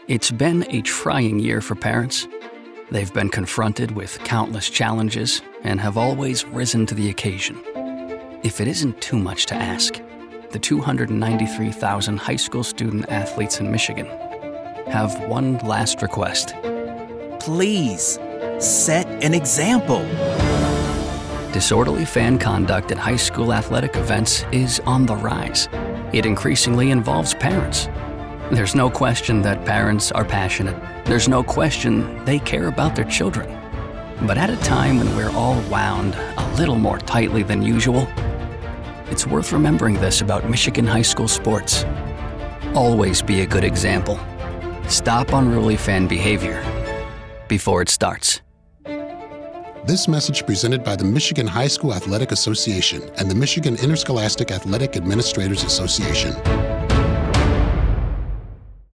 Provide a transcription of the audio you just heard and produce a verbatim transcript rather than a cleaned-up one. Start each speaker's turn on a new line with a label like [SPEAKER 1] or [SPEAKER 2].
[SPEAKER 1] It's been a trying year for parents. They've been confronted with countless challenges and have always risen to the occasion. If it isn't too much to ask, the two hundred ninety-three thousand high school student athletes in Michigan have one last request.
[SPEAKER 2] Please, set an example.
[SPEAKER 1] Disorderly fan conduct at high school athletic events is on the rise. It increasingly involves parents. There's no question that parents are passionate. There's no question they care about their children. But at a time when we're all wound a little more tightly than usual, it's worth remembering this about Michigan high school sports. Always be a good example. Stop unruly fan behavior before it starts.
[SPEAKER 3] This message presented by the Michigan High School Athletic Association and the Michigan Interscholastic Athletic Administrators Association.